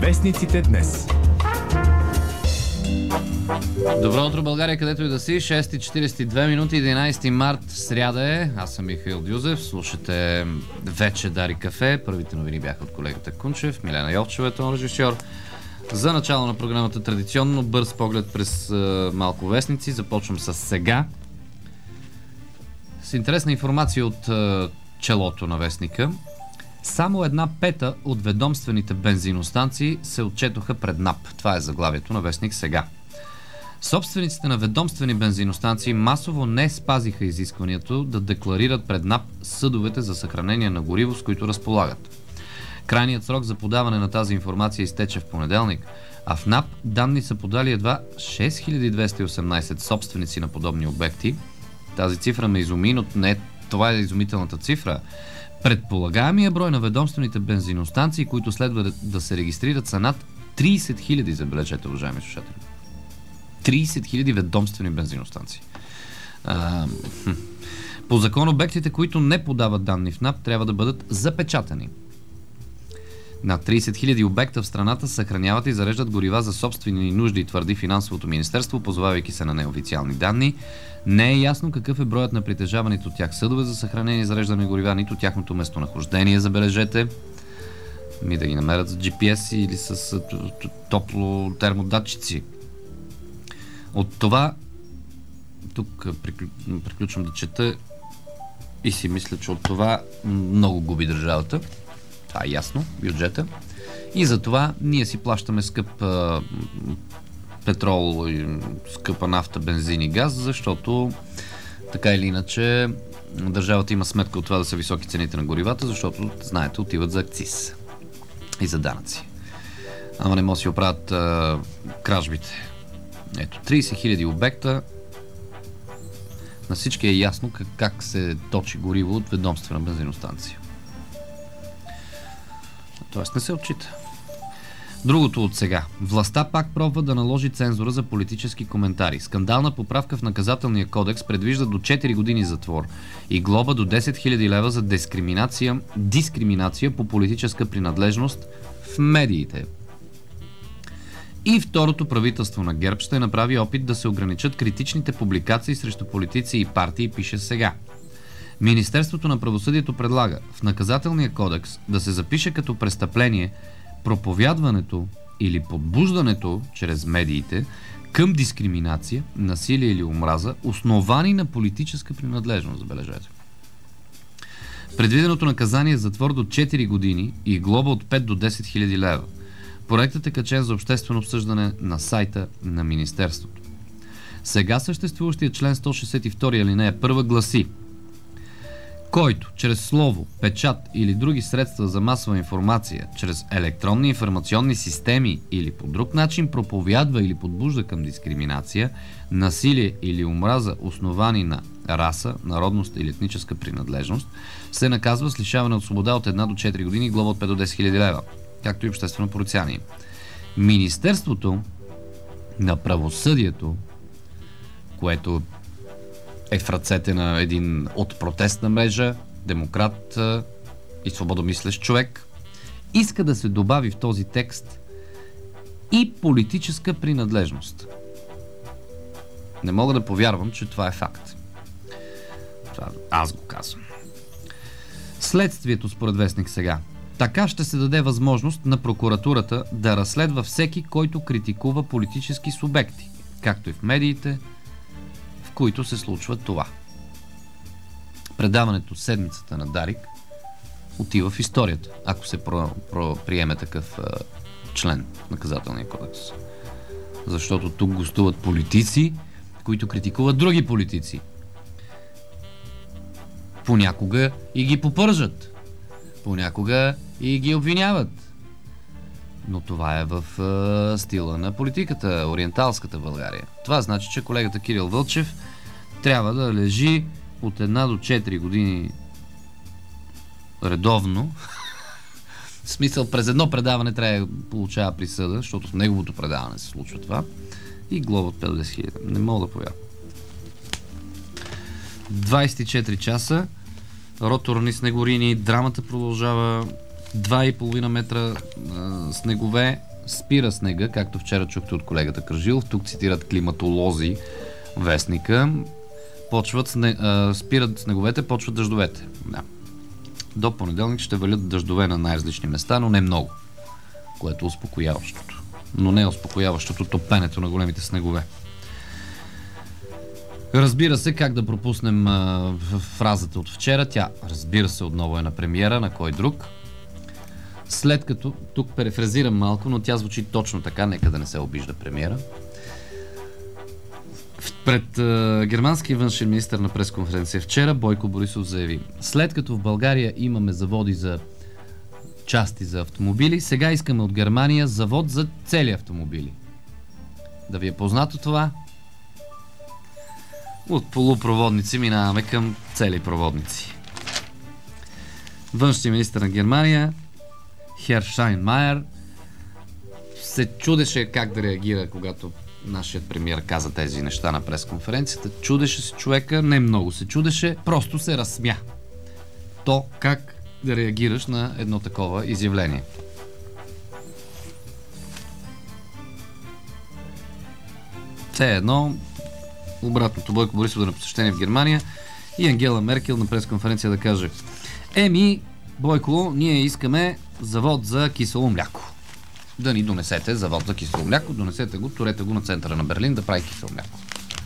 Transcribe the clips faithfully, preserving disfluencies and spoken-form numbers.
Вестниците днес. Добро утро, България, където и да си. шеста и четиридесет и две минути, единайсети март, сряда е. Аз съм Михаил Дюзев. Слушате вече Дари кафе. Първите новини бяха от колегата Кунчев. Милена Йовчева е тон режисьор. За начало на програмата традиционно бърз поглед през uh, малко вестници. Започвам с сега. С интересна информация от uh, челото на вестника. Само една пета от ведомствените бензиностанции се отчетоха пред НАП. Това е заглавието на вестник сега. Собствениците на ведомствени бензиностанции масово не спазиха изискването да декларират пред НАП съдовете за съхранение на гориво, с които разполагат. Крайният срок за подаване на тази информация изтече в понеделник, а в НАП данни са подали едва шест хиляди двеста и осемнайсет собственици на подобни обекти. Тази цифра ме изуми, но не това е изумителната цифра. Предполагаемия брой на ведомствените бензиностанции, които следва да се регистрират, са над трийсет хиляди, забележете, уважаеми слушатели. трийсет хиляди ведомствени бензиностанции. А, по закон обектите, които не подават данни в НАП, трябва да бъдат запечатани. Над трийсет хиляди обекта в страната съхраняват и зареждат горива за собствени нужди, твърди Финансовото министерство, позовавайки се на неофициални данни. Не е ясно какъв е броят на притежаваните от тях съдове за съхранение и зареждане на горива, нито тяхното местонахождение, забележете. Ми да ги намерят с джи пи ес или с топло термодатчици. От това, тук приключвам да чета и си мисля, че от това много губи държавата. Това е ясно, бюджета. И за това ние си плащаме скъп а, петрол, скъпа нафта, бензин и газ, защото така или иначе държавата има сметка от това да са високи цените на горивата, защото, знаете, отиват за акциз и за данъци. Ама не може да си оправят а, кражбите. Ето, трийсет хиляди обекта. На всички е ясно как, как се точи гориво от ведомствена бензиностанция. Тоест не се отчита. Другото от сега. Властта пак пробва да наложи цензура за политически коментари. Скандална поправка в наказателния кодекс предвижда до четири години затвор и глоба до десет хиляди лева за дискриминация, дискриминация по политическа принадлежност в медиите. И второто правителство на ГЕРБ ще направи опит да се ограничат критичните публикации срещу политици и партии, пише сега. Министерството на правосъдието предлага в наказателния кодекс да се запише като престъпление проповядването или подбуждането чрез медиите към дискриминация, насилие или омраза, основани на политическа принадлежност, забележете. Предвиденото наказание е затвор до четири години и глоба от пет до десет хиляди лева. Проектът е качен за обществено обсъждане на сайта на Министерството. Сега съществуващия член сто шестдесет и втори алинея първа гласи: който чрез слово, печат или други средства за масова информация, чрез електронни информационни системи или по друг начин проповядва или подбужда към дискриминация, насилие или омраза, основани на раса, народност или етническа принадлежност, се наказва с лишаване от свобода от една до четири години и глоба от пет до десет хиляди лева, както и обществено порицание. Министерството на правосъдието, което е в ръцете на един от протестна мрежа, демократ и свободомислещ човек, иска да се добави в този текст и политическа принадлежност. Не мога да повярвам, че това е факт. Това аз го казвам. Следствието, според вестник сега. Така ще се даде възможност на прокуратурата да разследва всеки, който критикува политически субекти, както и в медиите, в които се случва това. Предаването седмицата на Дарик отива в историята, ако се про, про, приеме такъв е, член в наказателния кодекс. Защото тук гостуват политици, които критикуват други политици. Понякога и ги попържат. Понякога и ги обвиняват. Но това е в е, стила на политиката, ориенталската България. Това значи, че колегата Кирил Вълчев трябва да лежи от една до четири години редовно. В смисъл, през едно предаване трябва да получава присъда, защото в неговото предаване се случва това. И глоба от петдесет хиляди. Не мога да повярвам. двайсет и четири часа. Роторни снегорини. Драмата продължава. два и половина метра а, снегове спира снега, както вчера чухте от колегата Кръжилов. Тук цитират климатолози вестника. Почват сне, а, спират снеговете, почват дъждовете. Да. До понеделник ще валят дъждове на най-различни места, но не много, което е успокояващото. Но не е успокояващото топенето на големите снегове. Разбира се, как да пропуснем а, фразата от вчера. Тя, разбира се, отново е на премиера, на кой друг. След като, тук перефразирам малко, но тя звучи точно така, нека да не се обижда премиера. Пред а, германския външен министър на пресконференция вчера Бойко Борисов заяви: след като в България имаме заводи за части за автомобили, сега искаме от Германия завод за цели автомобили. Да ви е познато това? От полупроводници минаваме към цели проводници. Външният министър на Германия Хер Штайнмайер се чудеше как да реагира, когато нашият премиер каза тези неща на пресконференцията. Чудеше се човека, не много се чудеше, просто се разсмя. То как да реагираш на едно такова изявление. Все едно, обратното, Бойко Борисов да на посещение в Германия и Ангела Меркел на пресконференция да каже: еми, Бойко, ние искаме завод за кисело мляко. Да ни донесете завод за кисело мляко, донесете го, турете го на центъра на Берлин да прави кисело мляко.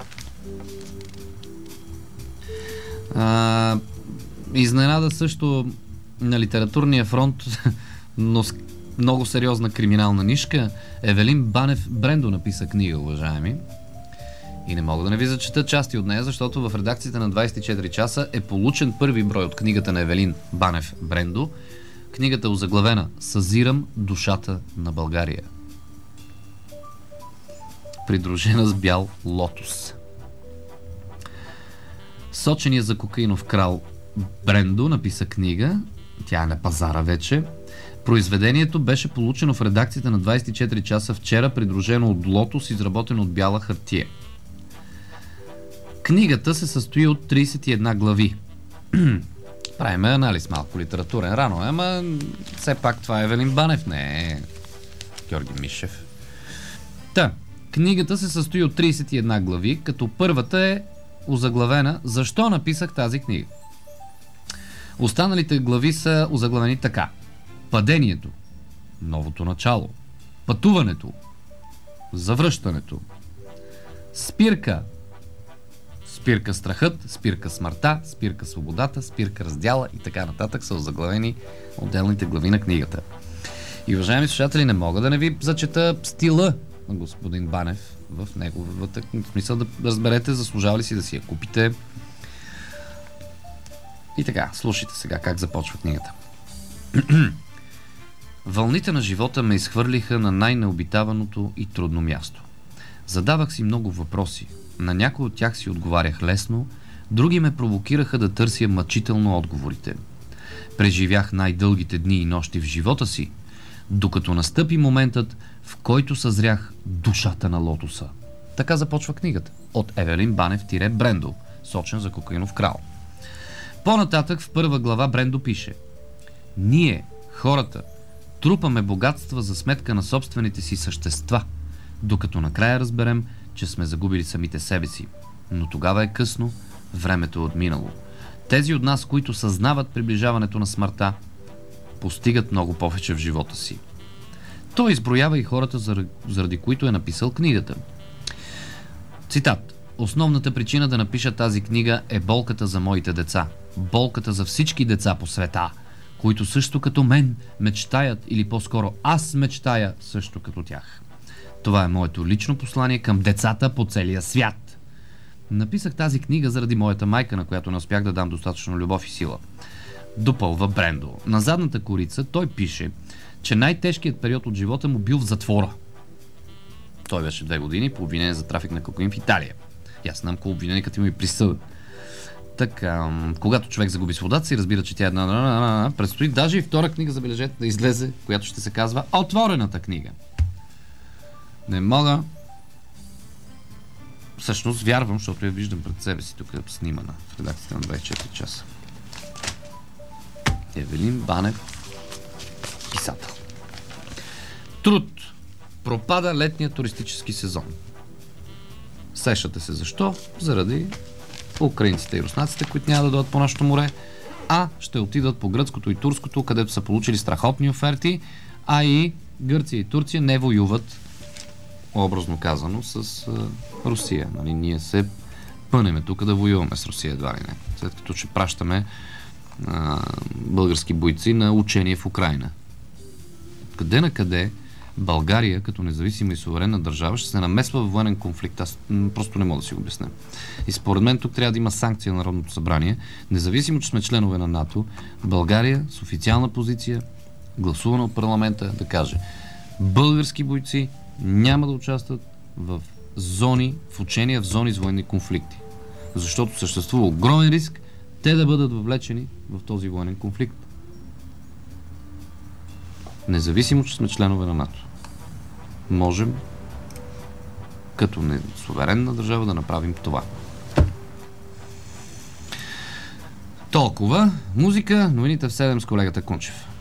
А, изненада също на литературния фронт, но с много сериозна криминална нишка. Евелин Банев Брендо написа книга, уважаеми. И не мога да не ви зачета части от нея, защото в редакцията на двайсет и четири часа е получен първи брой от книгата на Евелин Банев Брендо. Книгата е озаглавена "Съзирам душата на България", придружена с бял лотос. Соченият за кокаинов крал Брендо написа книга, тя е на пазара вече. Произведението беше получено в редакцията на двайсет и четири часа вчера, придружено от лотос, изработен от бяла хартия. Книгата се състои от трийсет и една глави. Правиме анализ малко литературен, рано е, ама все пак това е Евелин Банев, не е Георги Мишев. Та, книгата се състои от трийсет и една глави, като първата е озаглавена "Защо написах тази книга?". Останалите глави са озаглавени така: "Падението", "Новото начало", "Пътуването", "Завръщането", "Спирка", "Спирка страхът", "Спирка смъртта", "Спирка свободата", "Спирка раздяла" и така нататък са озаглавени отделните глави на книгата. И, уважаеми слушатели, не мога да не ви зачета стила на господин Банев в неговата, в смисъл да разберете заслужава ли си да си я купите. И така, слушайте сега как започва книгата. Вълните на живота ме изхвърлиха на най-необитаваното и трудно място. Задавах си много въпроси. На някои от тях си отговарях лесно, други ме провокираха да търся мъчително отговорите. Преживях най-дългите дни и нощи в живота си, докато настъпи моментът, в който съзрях душата на лотоса. Така започва книгата от Евелин Банев-Брендо, сочен за кокаинов крал. По-нататък в първа глава Брендо пише: "Ние, хората, трупаме богатства за сметка на собствените си същества, докато накрая разберем, че сме загубили самите себе си. Но тогава е късно, времето е отминало. Тези от нас, които съзнават приближаването на смъртта, постигат много повече в живота си." Той изброява и хората, заради които е написал книгата. Цитат: "Основната причина да напиша тази книга е болката за моите деца. Болката за всички деца по света, които също като мен мечтаят, или по-скоро аз мечтая също като тях. Това е моето лично послание към децата по целия свят. Написах тази книга заради моята майка, на която не успях да дам достатъчно любов и сила." Допълва Брендо. На задната корица той пише, че най-тежкият период от живота му бил в затвора. Той беше две години по обвинение за трафик на кокаин в Италия. И аз знам колко обвинение, като има и присъда. Така, когато човек загуби свободата си, разбира, че тя е една... Предстои даже и втора книга, забележете, да излезе, която ще се казва "Отворената книга". Не мога... Всъщност вярвам, защото я виждам пред себе си, тук е снимана в редакцията на двайсет и четири часа. Евелин Банев, писател. Труд. пропада летния туристически сезон. Сещате се защо? Заради украинците и руснаците, които няма да дойдат по нашото море, а ще отидат по гръцкото и турското, където са получили страхотни оферти, а и Гърция и Турция не воюват, образно казано, с а, Русия. Нали, ние се пънеме тук да воюваме с Русия едва ли не. След като ще пращаме а, български бойци на учение в Украйна. Къде на къде България, като независима и суверенна държава, ще се намесва в военен конфликт? Аз просто не мога да си го обясня. И според мен тук трябва да има санкция на Народното събрание. Независимо, че сме членове на НАТО, България с официална позиция, гласувана от парламента, да каже: български бойци няма да участват в зони, в учения в зони с военни конфликти. Защото съществува огромен риск те да бъдат въвлечени в този военен конфликт. Независимо, че сме членове на НАТО, можем като не суверенна държава да направим това. Толкова. Музика, новините в седем с колегата Кунчев.